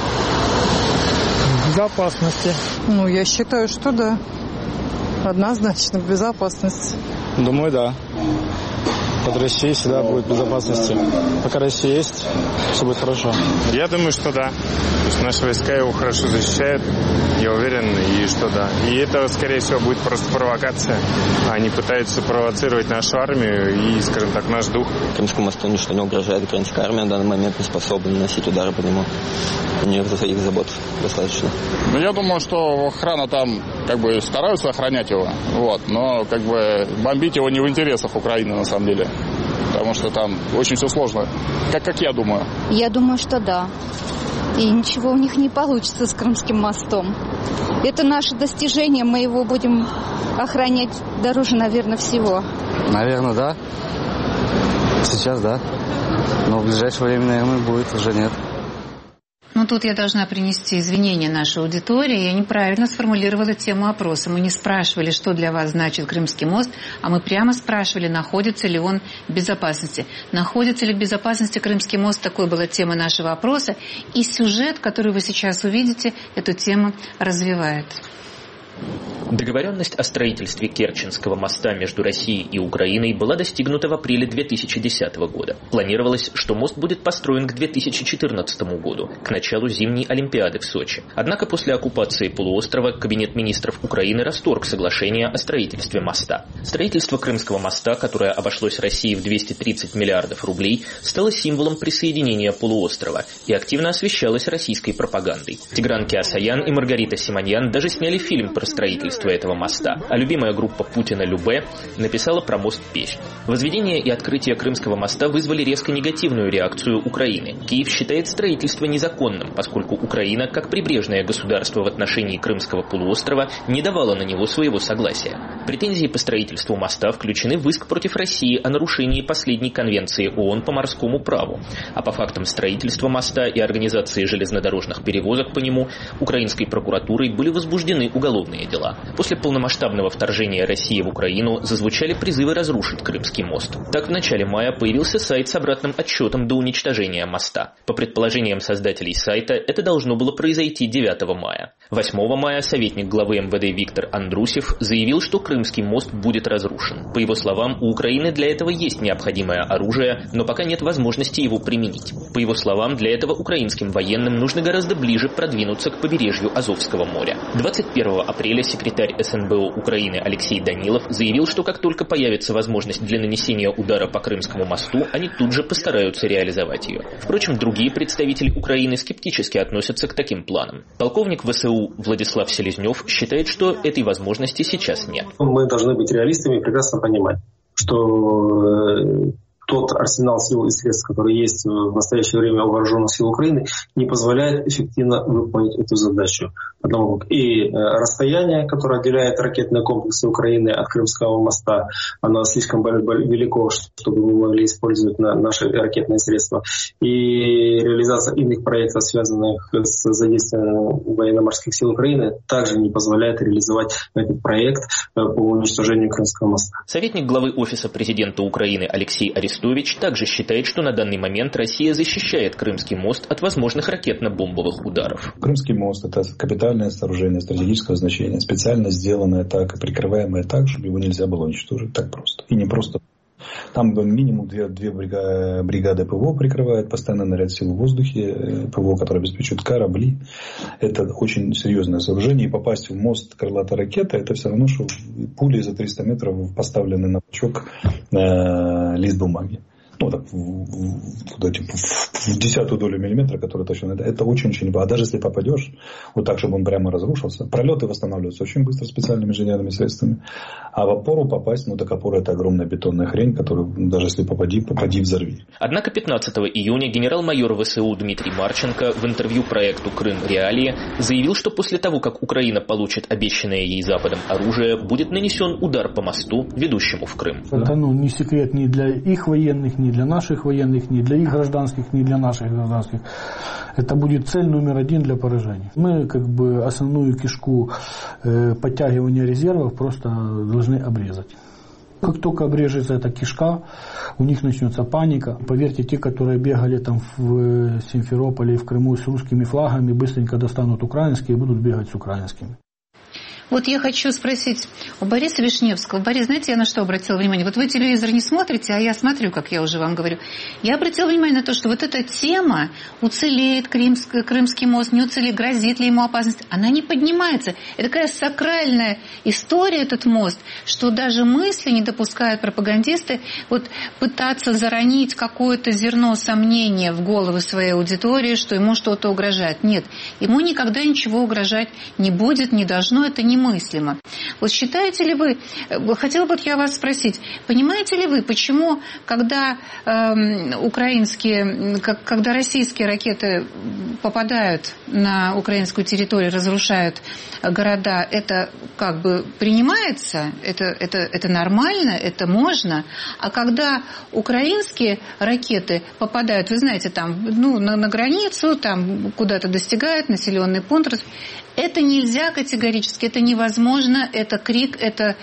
В безопасности. Ну, я считаю, что да. Однозначно в безопасности. Думаю, да. Под Россией всегда будет в безопасности. Пока Россия есть, все будет хорошо. Я думаю, что да. То есть наши войска его хорошо защищают, я уверен, и что да. И это, скорее всего, будет просто провокация. Они пытаются провоцировать нашу армию и, скажем так, наш дух. Крымскому мосту ничто не угрожает. Украинская армия в данный момент не способна наносить удары по нему. У нее своих забот достаточно. Ну, я думаю, что охрана там как бы стараются охранять его. Вот, но как бы бомбить его не в интересах Украины, на самом деле. Потому что там очень все сложно. Как, как я думаю. Я думаю, что да. И ничего у них не получится с Крымским мостом. Это наше достижение, мы его будем охранять дороже, наверное, всего. Наверное, да. Сейчас да. Но в ближайшее время, наверное, будет, уже нет. Ну, тут я должна принести извинения нашей аудитории. Я неправильно сформулировала тему опроса. Мы не спрашивали, что для вас значит Крымский мост, а мы прямо спрашивали, находится ли он в безопасности. Находится ли в безопасности Крымский мост, такой была тема нашего опроса. И сюжет, который вы сейчас увидите, эту тему развивает. Договоренность о строительстве Керченского моста между Россией и Украиной была достигнута в апреле две тысячи десятого года. Планировалось, что мост будет построен к две тысячи четырнадцатому году, к началу зимней Олимпиады в Сочи. Однако после оккупации полуострова Кабинет министров Украины расторг соглашение о строительстве моста. Строительство Крымского моста, которое обошлось России в двести тридцать миллиардов рублей, стало символом присоединения полуострова и активно освещалось российской пропагандой. Тигран Кеосаян и Маргарита Симоньян даже сняли фильм про строительство этого моста, а любимая группа Путина Любэ написала про мост песню. Возведение и открытие Крымского моста вызвали резко негативную реакцию Украины. Киев считает строительство незаконным, поскольку Украина, как прибрежное государство в отношении Крымского полуострова, не давала на него своего согласия. Претензии по строительству моста включены в иск против России о нарушении последней конвенции ООН по морскому праву. А по фактам строительства моста и организации железнодорожных перевозок по нему украинской прокуратурой были возбуждены уголовные дела. После полномасштабного вторжения России в Украину зазвучали призывы разрушить Крымский мост. Так, в начале мая появился сайт с обратным отсчетом до уничтожения моста. По предположениям создателей сайта, это должно было произойти девятого мая. восьмого мая советник главы эм вэ дэ Виктор Андрусев заявил, что Крымский мост будет разрушен. По его словам, у Украины для этого есть необходимое оружие, но пока нет возможности его применить. По его словам, для этого украинским военным нужно гораздо ближе продвинуться к побережью Азовского моря. двадцать первого апреля секретарь эс эн бэ о Украины Алексей Данилов заявил, что как только появится возможность для нанесения удара по Крымскому мосту, они тут же постараются реализовать ее. Впрочем, другие представители Украины скептически относятся к таким планам. Полковник вэ эс у Владислав Селезнев считает, что этой возможности сейчас нет. Мы должны быть реалистами и прекрасно понимать, что тот арсенал сил и средств, который есть в настоящее время у вооруженных сил Украины, не позволяет эффективно выполнить эту задачу. Потому как и расстояние, которое отделяет ракетные комплексы Украины от Крымского моста, оно слишком велико, чтобы мы могли использовать наши ракетные средства. И реализация иных проектов, связанных с задействованием военно-морских сил Украины, также не позволяет реализовать этот проект по уничтожению Крымского моста. Советник главы Офиса президента Украины Алексей Арестович также считает, что на данный момент Россия защищает Крымский мост от возможных ракетно-бомбовых ударов. Крымский мост – это капитальное сооружение стратегического значения, специально сделанное так и прикрываемое так, чтобы его нельзя было уничтожить так просто. И не просто. Там минимум две, две бригады ПВО прикрывают, постоянно наряд сил в воздухе, ПВО, которые обеспечивают корабли. Это очень серьезное сооружение. И попасть в мост крылатой ракеты, это все равно, что пули за триста метров поставлены на пучок э, лист бумаги. Ну, так, в, в, в, в десятую долю миллиметра, который точно... Это, это очень-очень... А даже если попадешь, вот так, чтобы он прямо разрушился, пролеты восстанавливаются очень быстро специальными инженерными средствами. А в опору попасть, ну так опора — это огромная бетонная хрень, которую даже если попади, попади, взорви. Однако пятнадцатого июня генерал-майор ВСУ Дмитрий Марченко в интервью проекту «Крым. Реалии» заявил, что после того, как Украина получит обещанное ей Западом оружие, будет нанесен удар по мосту, ведущему в Крым. Это ну, не секрет ни для их военных, ни для наших военных, ни для их гражданских, ни для наших гражданских. Это будет цель номер один для поражения. Мы как бы основную кишку э, подтягивания резервов просто должны обрезать. Как только обрежется эта кишка, у них начнется паника. Поверьте, те, которые бегали там в Симферополе и в Крыму с русскими флагами, быстренько достанут украинские и будут бегать с украинскими. Вот я хочу спросить у Бориса Вишневского. Борис, знаете, я на что обратила внимание? Вот вы телевизор не смотрите, а я смотрю, как я уже вам говорю. Я обратила внимание на то, что вот эта тема, уцелеет Крымский, Крымский мост, не уцелеет, грозит ли ему опасность, она не поднимается. Это такая сакральная история, этот мост, что даже мысли не допускают пропагандисты вот пытаться заронить какое-то зерно сомнения в головы своей аудитории, что ему что-то угрожает. Нет, ему никогда ничего угрожать не будет, не должно, это не немыслимо. Вот считаете ли вы, хотела бы я вас спросить, понимаете ли вы, почему, когда э, украинские, как, когда российские ракеты попадают на украинскую территорию, разрушают города, это как бы принимается, это, это, это нормально, это можно, а когда украинские ракеты попадают, вы знаете, там, ну, на, на границу, там куда-то достигают, населенный пункт, это нельзя категорически, это невозможно, это крик, это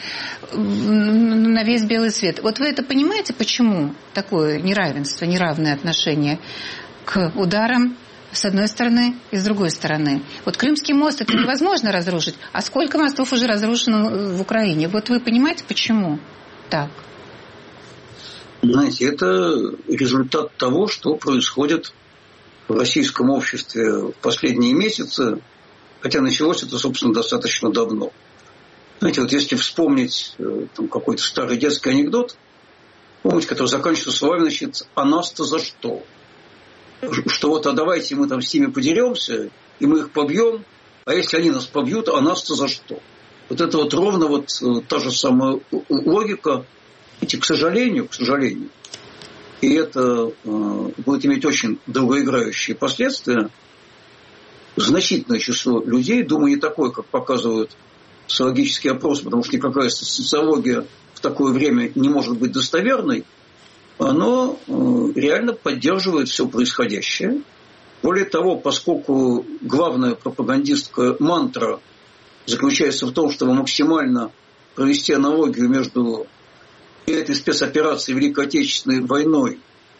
на весь белый свет. Вот вы это понимаете, почему такое неравенство, неравное отношение к ударам с одной стороны и с другой стороны? Вот Крымский мост это невозможно разрушить, а сколько мостов уже разрушено в Украине? Вот вы понимаете, почему так? Знаете, это результат того, что происходит в российском обществе в последние месяцы. Хотя началось это, собственно, достаточно давно. Знаете, вот если вспомнить там, какой-то старый детский анекдот, помните, который заканчивается словами, значит, а нас-то за что? Что вот, а давайте мы там с ними подеремся, и мы их побьем, а если они нас побьют, а нас-то за что? Вот это вот ровно вот та же самая логика. Ведь, к сожалению, к сожалению, и это э, будет иметь очень долгоиграющие последствия, значительное число людей, думаю, не такое, как показывают социологические опросы, потому что никакая социология в такое время не может быть достоверной, оно реально поддерживает все происходящее. Более того, поскольку главная пропагандистская мантра заключается в том, чтобы максимально провести аналогию между этой спецоперацией Великой Отечественной войной,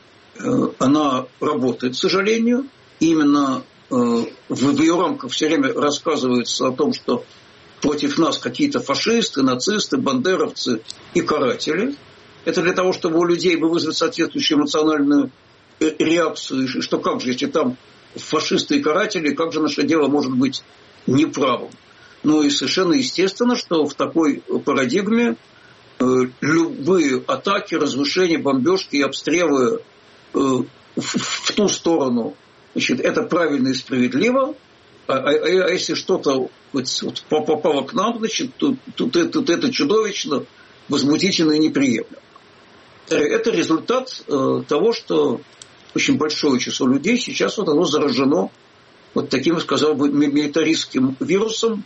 она работает, к сожалению. Именно в ее рамках все время рассказывается о том, что против нас какие-то фашисты, нацисты, бандеровцы и каратели. Это для того, чтобы у людей бы вызвать соответствующую эмоциональную реакцию, что как же, если там фашисты и каратели, как же наше дело может быть неправым? Ну и совершенно естественно, что в такой парадигме любые атаки, разрушения, бомбежки и обстрелы в ту сторону, значит, это правильно и справедливо, а, а, а если что-то вот, вот, попало к нам, значит, то, то, то, то это чудовищно, возмутительно и неприемлемо. Это результат э, того, что очень большое число людей сейчас вот оно заражено вот таким, сказал бы, милитаристским вирусом.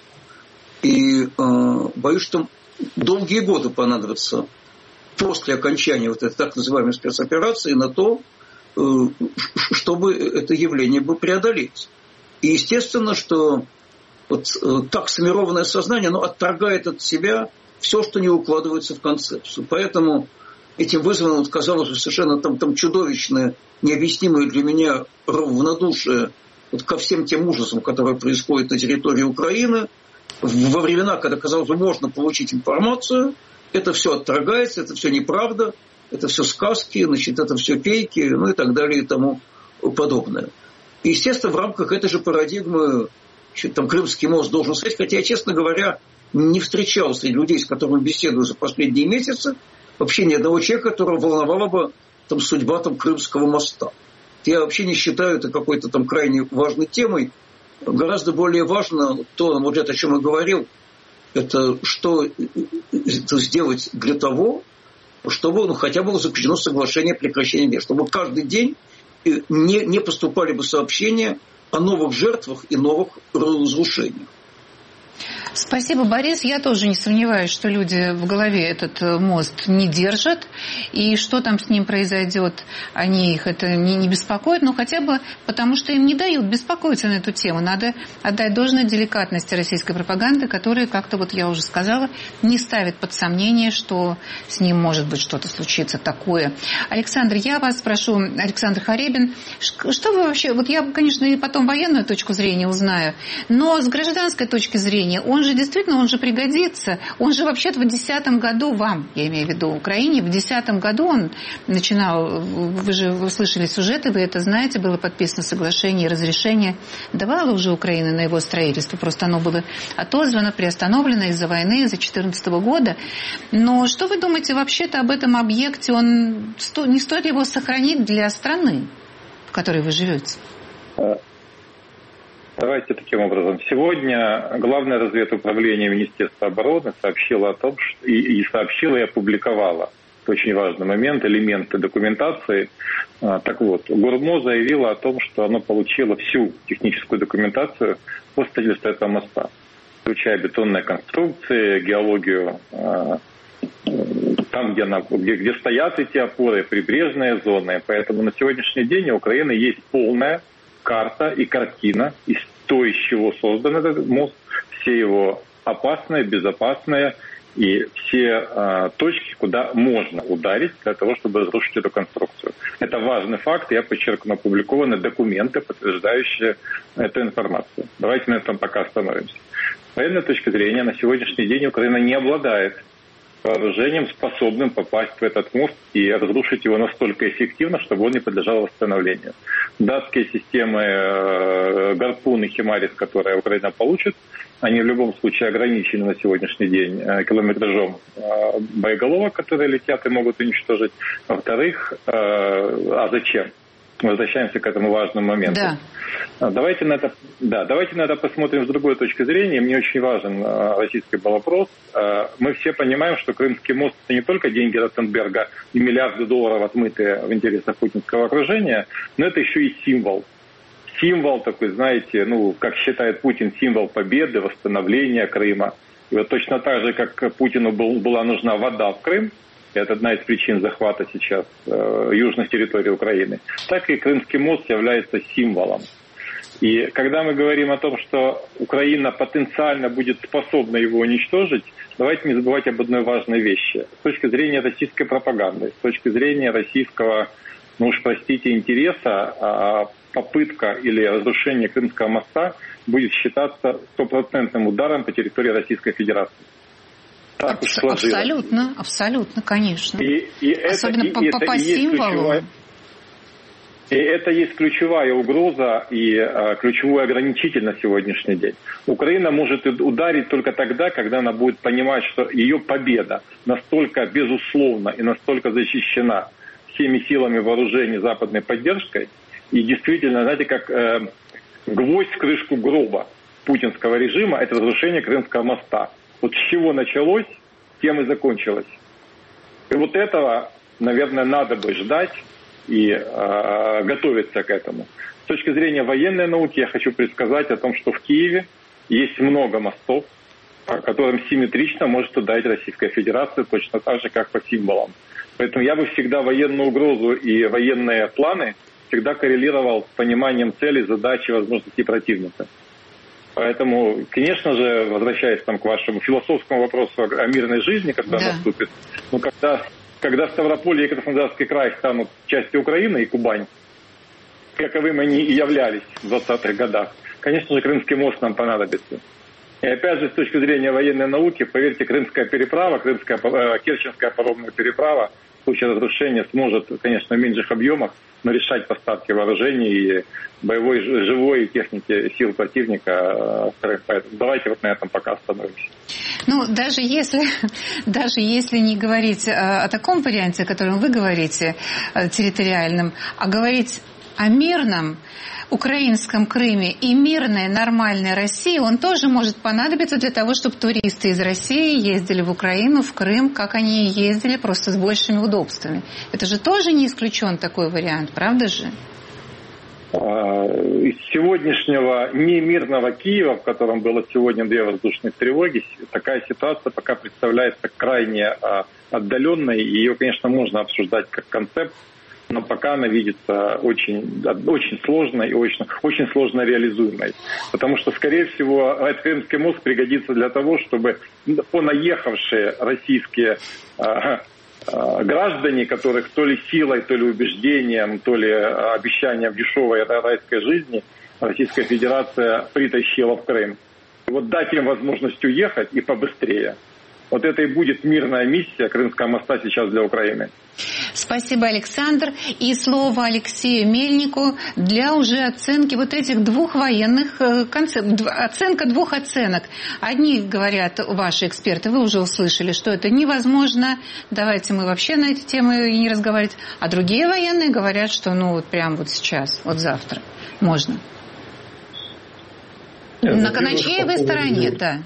И э, боюсь, что долгие годы понадобятся после окончания вот этой так называемой спецоперации на то, э, чтобы это явление бы преодолеть. И естественно, что вот э, так сформированное сознание, оно отторгает от себя все, что не укладывается в концепцию. Поэтому этим вызвано, вот, казалось бы, совершенно там, там чудовищное, необъяснимое для меня равнодушие вот, ко всем тем ужасам, которые происходят на территории Украины. Во времена, когда, казалось бы, можно получить информацию, это все отторгается, это все неправда, это все сказки, значит, это все фейки, ну и так далее и тому подобное. И, естественно, в рамках этой же парадигмы значит, там Крымский мост должен стоять, хотя я, честно говоря, не встречал среди людей, с которыми беседую за последние месяцы, вообще ни одного человека, которого волновала бы там, судьба там, Крымского моста. Я вообще не считаю это какой-то там крайне важной темой. Гораздо более важно то, вот это, о чем я говорил, это что это сделать для того, чтобы ну, хотя бы было заключено соглашение о прекращении огня, чтобы каждый день не, не поступали бы сообщения о новых жертвах и новых разрушениях. Спасибо, Борис. Я тоже не сомневаюсь, что люди в голове этот мост не держат. И что там с ним произойдет, они их это не, не беспокоит. Но хотя бы потому, что им не дают беспокоиться на эту тему. Надо отдать должное деликатности российской пропаганды, которая, как-то вот я уже сказала, не ставит под сомнение, что с ним может быть что-то случиться такое. Александр, я вас спрошу, Александр Харебин, что вы вообще... Вот я, конечно, и потом военную точку зрения узнаю, но с гражданской точки зрения он же действительно, он же пригодится. Он же вообще-то в две тысячи десятом году, вам, я имею в виду, Украине, в две тысячи десятом году он начинал, вы же вы слышали сюжеты, вы это знаете, было подписано соглашение и разрешение. Давала уже Украина на его строительство, просто оно было отозвано, приостановлено из-за войны, из-за две тысячи четырнадцатого года. Но что вы думаете вообще-то об этом объекте? Он, не стоит ли его сохранить для страны, в которой вы живете? Давайте таким образом. Сегодня Главное разведуправление Министерства обороны сообщило о том, что и, и сообщило и опубликовало. Это очень важный момент, элементы документации. Так вот, ГУРМО заявило о том, что оно получило всю техническую документацию по строительству этого моста, включая бетонные конструкции, геологию, там, где, она, где, где стоят эти опоры, прибрежные зоны. Поэтому на сегодняшний день у Украины есть полная карта и картина из то, из чего создан этот мост, все его опасные, безопасные и все э, точки, куда можно ударить для того, чтобы разрушить эту конструкцию. Это важный факт, я подчеркну, опубликованы документы, подтверждающие эту информацию. Давайте на этом пока остановимся. С военной точки зрения, на сегодняшний день Украина не обладает вооружением, способным попасть в этот мост и разрушить его настолько эффективно, чтобы он не подлежал восстановлению. Датские системы э, «Гарпун» и «Химарис», которые Украина получит, они в любом случае ограничены на сегодняшний день э, километражом э, боеголовок, которые летят и могут уничтожить. Во-вторых, э, а зачем? Возвращаемся к этому важному моменту. Да. Давайте на это, да, давайте на это посмотрим с другой точки зрения. Мне очень важен э, российский был вопрос. Э, мы все понимаем, что Крымский мост – это не только деньги Ротенберга и миллиарды долларов, отмытые в интересах путинского окружения, но это еще и символ. Символ такой, знаете, ну, как считает Путин, символ победы, восстановления Крыма. И вот точно так же, как Путину был, была нужна вода в Крым, это одна из причин захвата сейчас э, южной территории Украины, так и Крымский мост является символом. И когда мы говорим о том, что Украина потенциально будет способна его уничтожить, давайте не забывать об одной важной вещи. С точки зрения российской пропаганды, с точки зрения российского, ну уж простите, интереса, попытка или разрушение Крымского моста будет считаться стопроцентным ударом по территории Российской Федерации. Так уж сложилось. Абсолютно, абсолютно, конечно. И, и Особенно это, по, и, по, это по символу. И это есть ключевая угроза и а, ключевой ограничитель на сегодняшний день. Украина может ударить только тогда, когда она будет понимать, что ее победа настолько безусловна и настолько защищена всеми силами вооружений западной поддержкой. И действительно, знаете, как э, гвоздь в крышку гроба путинского режима – это разрушение Крымского моста. Вот с чего началось, тем и закончилось. И вот этого наверное, надо бы ждать и э, готовиться к этому. С точки зрения военной науки я хочу предсказать о том, что в Киеве есть много мостов, которым симметрично может удать Российская Федерация, точно так же, как по символам. Поэтому я бы всегда военную угрозу и военные планы всегда коррелировал с пониманием целей, задач и возможностей противника. Поэтому, конечно же, возвращаясь там к вашему философскому вопросу о мирной жизни, когда да. наступит, ну, когда, когда Ставрополье и Краснодарский край станут частью Украины и Кубань, каковым они и являлись в двадцатых годах, конечно же, Крымский мост нам понадобится. И опять же, с точки зрения военной науки, поверьте, Крымская переправа, Крымская, э, Керченская паромная переправа в случае разрушения сможет, конечно, в меньших объемах, но решать поставки вооружений и боевой, живой техники сил противника. Поэтому давайте вот на этом пока остановимся. Ну, даже если, даже если не говорить о, о таком варианте, о котором вы говорите, территориальном, а говорить о мирном украинском Крыме и мирной, нормальной России, он тоже может понадобиться для того, чтобы туристы из России ездили в Украину, в Крым, как они ездили, просто с большими удобствами. Это же тоже не исключен такой вариант, правда же? Из сегодняшнего немирного Киева, в котором было сегодня две воздушные тревоги, такая ситуация пока представляется крайне отдаленной, и ее, конечно, можно обсуждать как концепт, но пока она видится очень, очень сложной и очень, очень сложно реализуемой. Потому что, скорее всего, этот Крымский мост пригодится для того, чтобы понаехавшие российские э, э, граждане, которых то ли силой, то ли убеждением, то ли обещанием дешевой райской жизни Российская Федерация притащила в Крым. И вот дать им возможность уехать и побыстрее. Вот это и будет мирная миссия Крымского моста сейчас для Украины. Спасибо, Александр. И слово Алексею Мельнику для уже оценки вот этих двух военных концепций. Оценка двух оценок. Одни говорят, ваши эксперты, вы уже услышали, что это невозможно, давайте мы вообще на эти темы не разговаривать. А другие военные говорят, что ну вот прямо вот сейчас, вот завтра можно. Нет, на, на чьей стороне, да.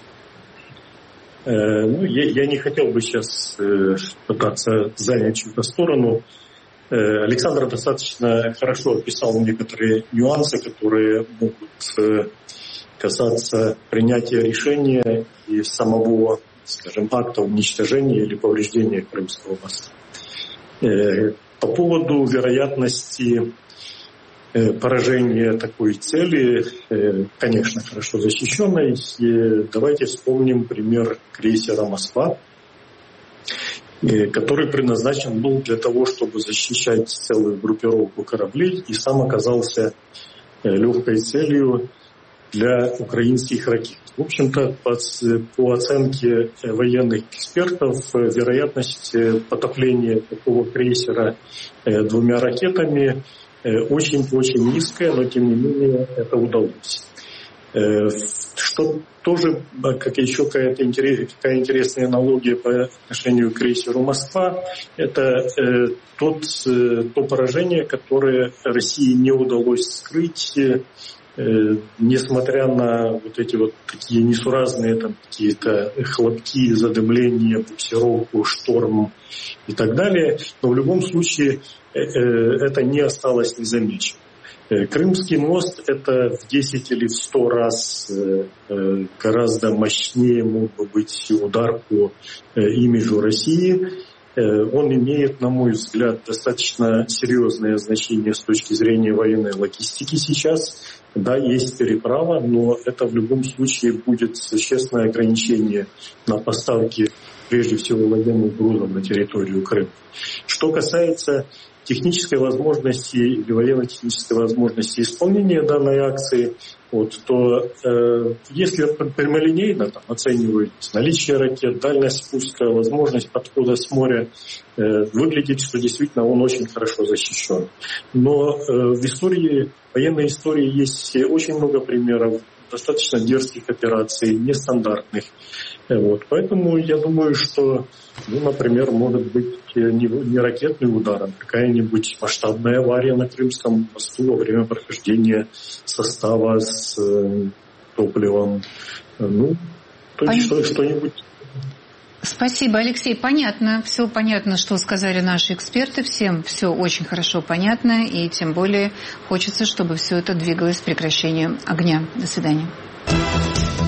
Ну, я, я не хотел бы сейчас э, пытаться занять чью-то сторону. Э, Александр достаточно хорошо описал некоторые нюансы, которые могут э, касаться принятия решения и самого, скажем, акта уничтожения или повреждения Крымского моста. Э, по поводу вероятности поражение такой цели, конечно, хорошо защищенной. И давайте вспомним пример крейсера «Москва», который предназначен был для того, чтобы защищать целую группировку кораблей, и сам оказался легкой целью для украинских ракет. В общем-то, по, по оценке военных экспертов, вероятность потопления такого крейсера двумя ракетами очень-очень низкая, но тем не менее это удалось. Что тоже, как еще какая-то интерес, какая интересная аналогия по отношению к крейсеру «Москва», это тот, то поражение, которое России не удалось скрыть, несмотря на вот эти вот такие несуразные там какие-то хлопки, задымление, буксировку, шторм и так далее, но в любом случае это не осталось незамеченным. Крымский мост — это в десять или в сто раз гораздо мощнее мог бы быть удар по имиджу России. Он имеет, на мой взгляд, достаточно серьезное значение с точки зрения военной логистики сейчас. Да, есть переправа, но это в любом случае будет существенное ограничение на поставки, прежде всего, военных грузов на территорию Крыма. Что касается технической возможности или военно-технической возможности исполнения данной акции, вот, то э, если прямолинейно там, оценивать наличие ракет, дальность спуска, возможность подхода с моря, э, выглядит, что действительно он очень хорошо защищен. Но э, в истории, военной истории есть очень много примеров достаточно дерзких операций, нестандартных. Вот. Поэтому я думаю, что, ну, например, может быть не, не ракетный удар, а какая-нибудь масштабная авария на Крымском мосту во время прохождения состава с э, топливом. Ну, то есть что, что-нибудь. Спасибо, Алексей. Понятно, все понятно, что сказали наши эксперты. Всем все очень хорошо понятно, и тем более хочется, чтобы все это двигалось к прекращению огня. До свидания.